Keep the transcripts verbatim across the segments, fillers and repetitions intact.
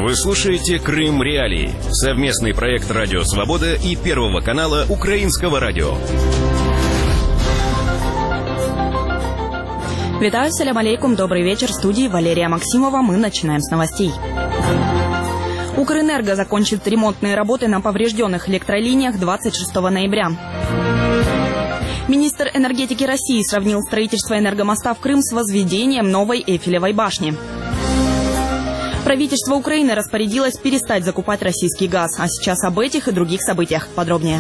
Вы слушаете «Крым Реалии» — совместный проект «Радио Свобода» и Первого канала Украинского радио. Витаю, салям алейкум, добрый вечер. В студии Валерия Максимова. Мы начинаем с новостей. Укрэнерго закончит ремонтные работы на поврежденных электролиниях двадцать шестого ноября. Министр энергетики России сравнил строительство энергомоста в Крым с возведением новой Эйфелевой башни. Правительство Украины распорядилось перестать закупать российский газ. А сейчас об этих и других событиях подробнее.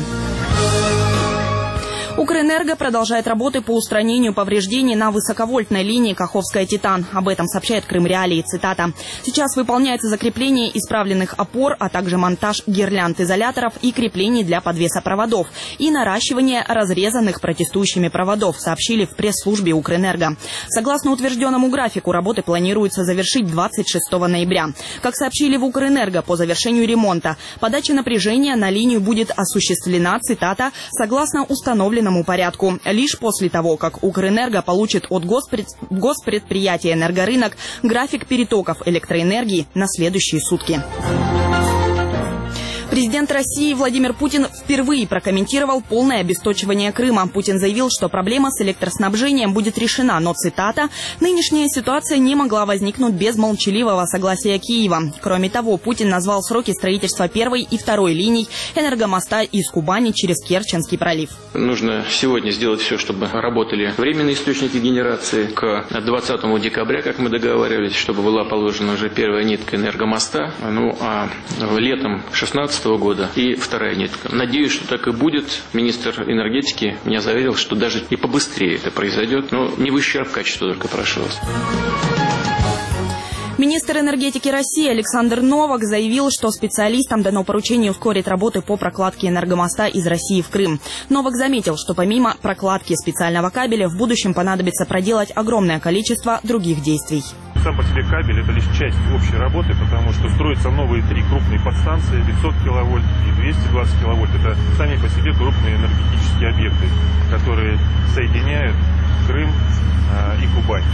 Укрэнерго продолжает работы по устранению повреждений на высоковольтной линии Каховская-Титан. Об этом сообщает Крым Реалии, цитата. Сейчас выполняется закрепление исправленных опор, а также монтаж гирлянд изоляторов и креплений для подвеса проводов и наращивание разрезанных протестующими проводов, сообщили в пресс-службе Укрэнерго. Согласно утвержденному графику, работы планируется завершить двадцать шестого ноября. Как сообщили в Укрэнерго, по завершению ремонта подача напряжения на линию будет осуществлена, цитата, согласно установленному порядку. Лишь после того, как Укрэнерго получит от госпред... госпредприятия «Энергорынок» график перетоков электроэнергии на следующие сутки. Президент России Владимир Путин впервые прокомментировал полное обесточивание Крыма. Путин заявил, что проблема с электроснабжением будет решена, но, цитата, «нынешняя ситуация не могла возникнуть без молчаливого согласия Киева». Кроме того, Путин назвал сроки строительства первой и второй линий энергомоста из Кубани через Керченский пролив. Нужно сегодня сделать все, чтобы работали временные источники генерации к двадцатому декабря, как мы договаривались, чтобы была положена уже первая нитка энергомоста, ну а летом шестнадцатого года и вторая нитка. Надеюсь, что так и будет. Министр энергетики меня заверил, что даже и побыстрее это произойдет, но не в ущерб качеству, только прошу вас. Министр энергетики России Александр Новак заявил, что специалистам дано поручение ускорить работы по прокладке энергомоста из России в Крым. Новак заметил, что помимо прокладки специального кабеля в будущем понадобится проделать огромное количество других действий. Сам по себе кабель – это лишь часть общей работы, потому что строятся новые три крупные подстанции, пятьсот киловольт и двести двадцать киловольт. Это сами по себе крупные энергетические объекты, которые соединяют Крым э, и Кубань.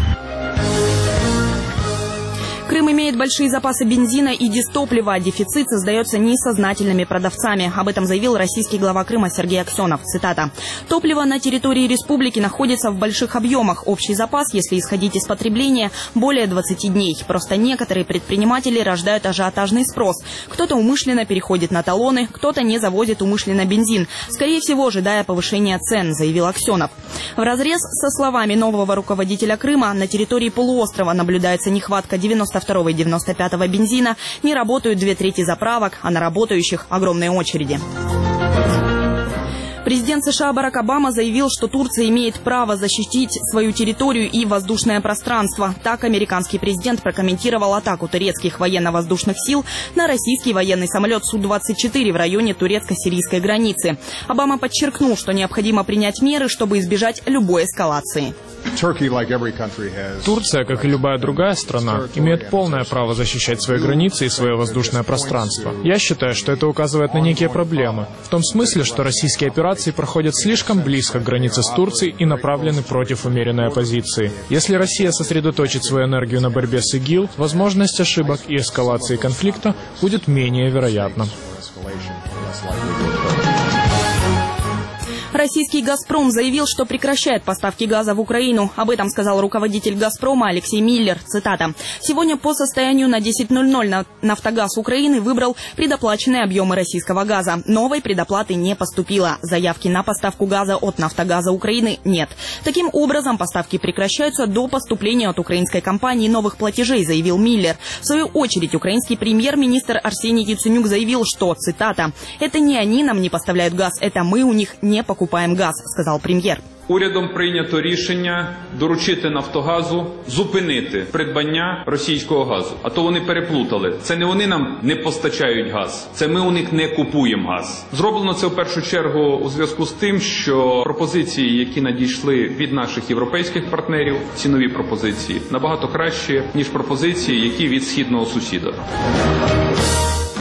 Крым имеет большие запасы бензина и дистоплива, а дефицит создается несознательными продавцами. Об этом заявил российский глава Крыма Сергей Аксенов. Цитата. «Топливо на территории республики находится в больших объемах. Общий запас, если исходить из потребления, более двадцати дней. Просто некоторые предприниматели рождают ажиотажный спрос. Кто-то умышленно переходит на талоны, кто-то не завозит умышленно бензин. Скорее всего, ожидая повышения цен», заявил Аксенов. Вразрез со словами нового руководителя Крыма, на территории полуострова наблюдается нехватка девяносто второго и девяносто пятого бензина, не работают две трети заправок, а на работающих огромные очереди. Президент США Барак Обама заявил, что Турция имеет право защитить свою территорию и воздушное пространство. Так американский президент прокомментировал атаку турецких военно-воздушных сил на российский военный самолет Су двадцать четыре в районе турецко-сирийской границы. Обама подчеркнул, что необходимо принять меры, чтобы избежать любой эскалации. Турция, как и любая другая страна, имеет полное право защищать свои границы и свое воздушное пространство. Я считаю, что это указывает на некие проблемы. В том смысле, что российские операции проходят слишком близко к границе с Турцией и направлены против умеренной оппозиции. Если Россия сосредоточит свою энергию на борьбе с ИГИЛ, возможность ошибок и эскалации конфликта будет менее вероятна. Российский «Газпром» заявил, что прекращает поставки газа в Украину. Об этом сказал руководитель «Газпрома» Алексей Миллер. Цитата. «Сегодня по состоянию на десять ноль ноль «Нафтогаз Украины» выбрал предоплаченные объемы российского газа. Новой предоплаты не поступило. Заявки на поставку газа от «Нафтогаза Украины» нет. Таким образом, поставки прекращаются до поступления от украинской компании новых платежей», заявил Миллер. В свою очередь, украинский премьер-министр Арсений Яценюк заявил, что, цитата, «это не они нам не поставляют газ, это мы у них не покупаем газ», сказал премьер. Урядом прийнято рішення доручити «Нафтогазу» зупинити придбання російського газу. А то вони переплутали. Це не вони нам не постачають газ, це ми у них не купуємо газ. Зроблено це в першу чергу у зв'язку з тим, що пропозиції, які надійшли від наших європейських партнерів, цінові пропозиції, набагато кращі, ніж пропозиції, які від східного сусіда.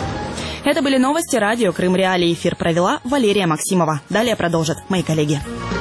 Это были новости радио «Крым Реалии». Эфир провела Валерия Максимова. Далее продолжат мои коллеги.